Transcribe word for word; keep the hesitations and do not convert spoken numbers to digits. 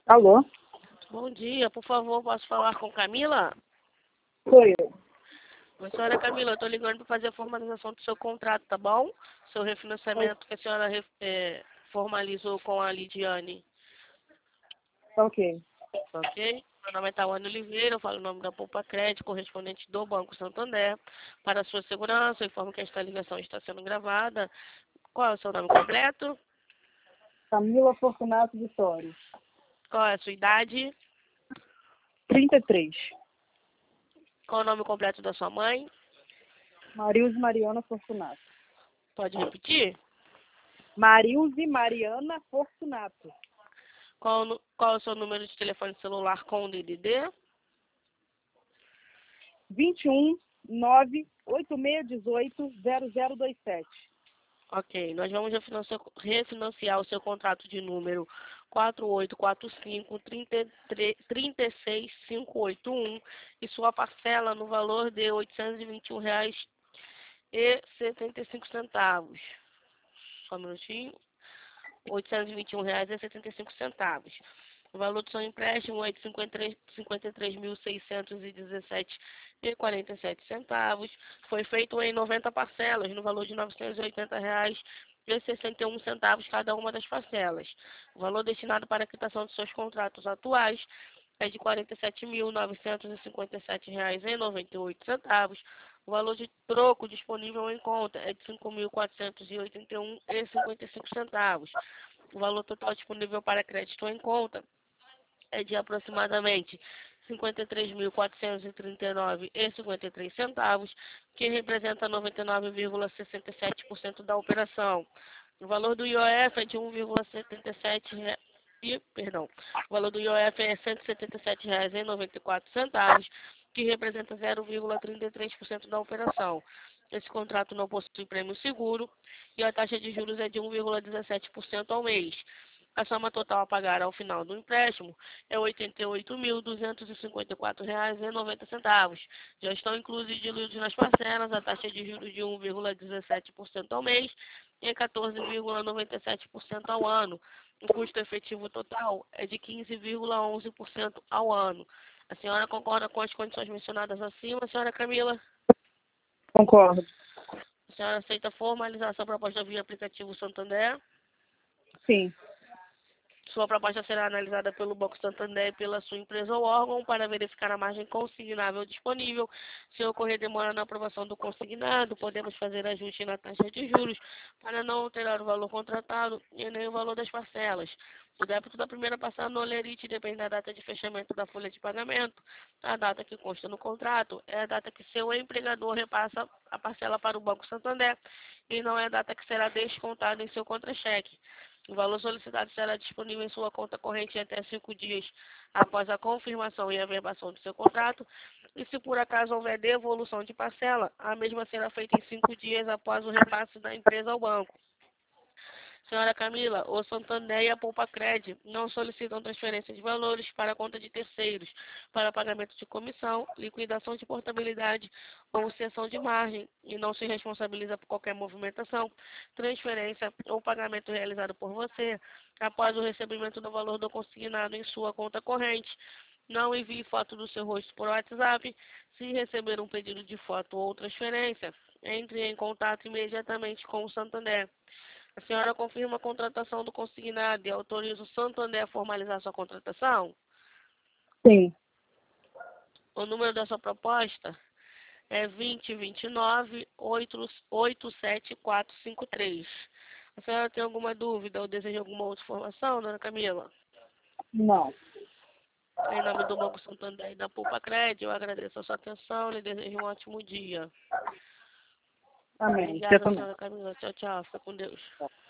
Alô? Bom dia, por favor, posso falar com Camila? Sou eu. Oi, senhora Camila, eu estou ligando para fazer a formalização do seu contrato, tá bom? Seu refinanciamento que a senhora re- é, formalizou com a Lidiane, Tá ok. ok? Meu nome é Tawane Oliveira, eu falo o nome da Poupa Crédito, correspondente do Banco Santander. Para a sua segurança, eu informo que esta ligação está sendo gravada. Qual é o seu nome completo? Camila Fortunato Vitória. Qual é a sua idade? trinta e três. Qual é o nome completo da sua mãe? Marilze Mariana Fortunato. Pode repetir? Marilze Mariana Fortunato. Qual, o nu- qual é o seu número de telefone celular com o D D D? vinte e um, nove, oito seis um oito, zero zero dois sete. Ok, nós vamos refinanciar, refinanciar o seu contrato de número quatro oito quatro cinco, três seis cinco oito um e sua parcela no valor de oitocentos e vinte e um reais e setenta e cinco centavos. Só um minutinho. oitocentos e vinte e um reais e setenta e cinco centavos. O valor do seu empréstimo é de cinquenta e três mil seiscentos e dezessete reais e quarenta e sete centavos. Foi feito em noventa parcelas, no valor de novecentos e oitenta reais e sessenta e um centavos cada uma das parcelas. O valor destinado para a quitação dos seus contratos atuais é de quarenta e sete mil novecentos e cinquenta e sete reais e noventa e oito centavos. O valor de troco disponível em conta é de cinco mil quatrocentos e oitenta e um reais e cinquenta e cinco centavos. O valor total disponível para crédito em conta é de aproximadamente cinquenta e três mil quatrocentos e trinta e nove reais e cinquenta e três centavos, que representa noventa e nove vírgula sessenta e sete por cento da operação. O valor do I O F é de um vírgula setenta e sete reais. E, perdão, o valor do I O F é cento e setenta e sete reais e noventa e quatro centavos, que representa zero vírgula trinta e três por cento da operação. Esse contrato não possui prêmio seguro e a taxa de juros é de um vírgula dezessete por cento ao mês. A soma total a pagar ao final do empréstimo é oitenta e oito mil duzentos e cinquenta e quatro reais e noventa centavos. Já estão inclusos e diluídos nas parcelas a taxa de juros de um vírgula dezessete por cento ao mês e quatorze vírgula noventa e sete por cento ao ano. O custo efetivo total é de quinze vírgula onze por cento ao ano. A senhora concorda com as condições mencionadas acima, senhora Camila? Concordo. A senhora aceita formalizar sua proposta via aplicativo Santander? Sim. Sua proposta será analisada pelo Banco Santander e pela sua empresa ou órgão para verificar a margem consignável disponível. Se ocorrer demora na aprovação do consignado, podemos fazer ajuste na taxa de juros para não alterar o valor contratado e nem o valor das parcelas. O débito da primeira parcela no Olerite depende da data de fechamento da folha de pagamento. A data que consta no contrato é a data que seu empregador repassa a parcela para o Banco Santander e não é a data que será descontada em seu contra-cheque. O valor solicitado será disponível em sua conta corrente em até cinco dias após a confirmação e averbação do seu contrato. E se por acaso houver devolução de parcela, a mesma será feita em cinco dias após o repasse da empresa ao banco. Senhora Camila, o Santander e a Poupa Cred não solicitam transferência de valores para a conta de terceiros, para pagamento de comissão, liquidação de portabilidade ou cessão de margem e não se responsabiliza por qualquer movimentação, transferência ou pagamento realizado por você após o recebimento do valor do consignado em sua conta corrente. Não envie foto do seu rosto por WhatsApp. Se receber um pedido de foto ou transferência, entre em contato imediatamente com o Santander. A senhora confirma a contratação do consignado e autoriza o Santander a formalizar sua contratação? Sim. O número da sua proposta é vinte, vinte e nove, oitenta e sete, quatrocentos e cinquenta e três. A senhora tem alguma dúvida ou deseja alguma outra informação, dona Camila? Não. Em nome do Banco Santander e da Poupa Cred, eu agradeço a sua atenção e desejo um ótimo dia. Amém. Você Obrigada, também. senhora Camila. Tchau, tchau. Fica com Deus.